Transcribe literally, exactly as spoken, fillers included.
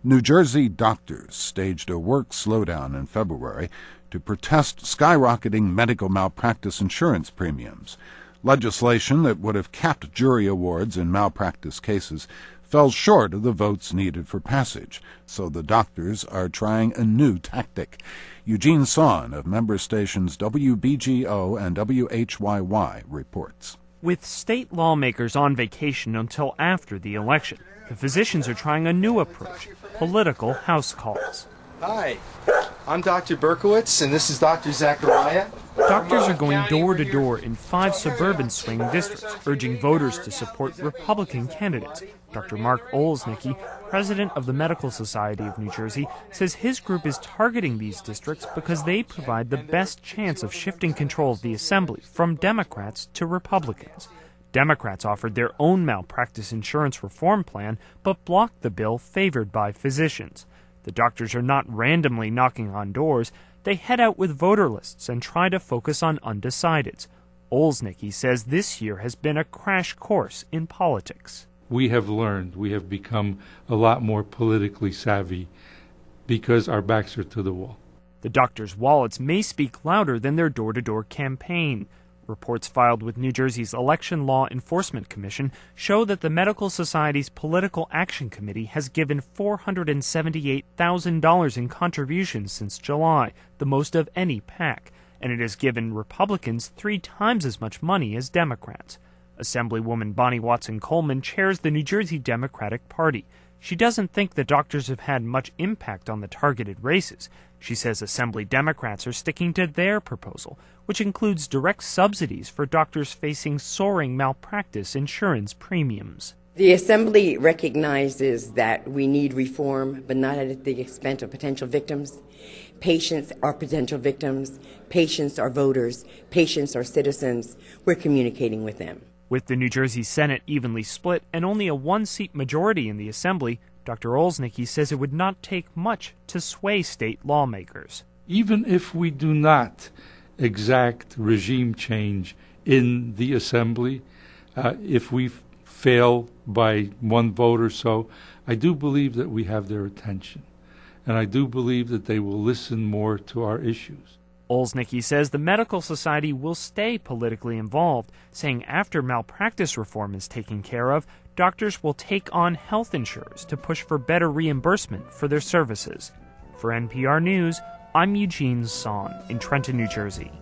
New Jersey doctors staged a work slowdown in February to protest skyrocketing medical malpractice insurance premiums. Legislation that would have capped jury awards in malpractice cases fell short of the votes needed for passage, so the doctors are trying a new tactic. Eugene Son of member stations W B G O and W H Y Y reports. With state lawmakers on vacation until after the election, the physicians are trying a new approach, political house calls. Hi, I'm Doctor Berkowitz, and this is Doctor Zachariah. Doctors are going door to door in five suburban swing districts, urging voters to support Republican candidates. Doctor Mark Olesnicki, president of the Medical Society of New Jersey, says his group is targeting these districts because they provide the best chance of shifting control of the assembly from Democrats to Republicans. Democrats offered their own malpractice insurance reform plan, but blocked the bill favored by physicians. The doctors are not randomly knocking on doors. They head out with voter lists and try to focus on undecideds. Olesnicki says this year has been a crash course in politics. We have learned, we have become a lot more politically savvy because our backs are to the wall. The doctors' wallets may speak louder than their door-to-door campaign. Reports filed with New Jersey's Election Law Enforcement Commission show that the Medical Society's Political Action Committee has given four hundred seventy-eight thousand dollars in contributions since July, the most of any PAC, and it has given Republicans three times as much money as Democrats. Assemblywoman Bonnie Watson-Coleman chairs the New Jersey Democratic Party. She doesn't think the doctors have had much impact on the targeted races. She says Assembly Democrats are sticking to their proposal, which includes direct subsidies for doctors facing soaring malpractice insurance premiums. The Assembly recognizes that we need reform, but not at the expense of potential victims. Patients are potential victims. Patients are voters. Patients are citizens. We're communicating with them. With the New Jersey Senate evenly split and only a one-seat majority in the Assembly, Doctor Olesnicki says it would not take much to sway state lawmakers. Even if we do not exact regime change in the Assembly, uh, if we f- fail by one vote or so, I do believe that we have their attention. And I do believe that they will listen more to our issues. Olesnicki says the Medical Society will stay politically involved, saying after malpractice reform is taken care of, doctors will take on health insurers to push for better reimbursement for their services. For N P R News, I'm Eugene Son in Trenton, New Jersey.